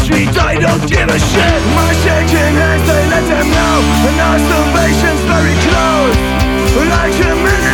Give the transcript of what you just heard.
streets, I don't give a shit. My shaking hands, they let them know, and our salvation's very close. Like a minute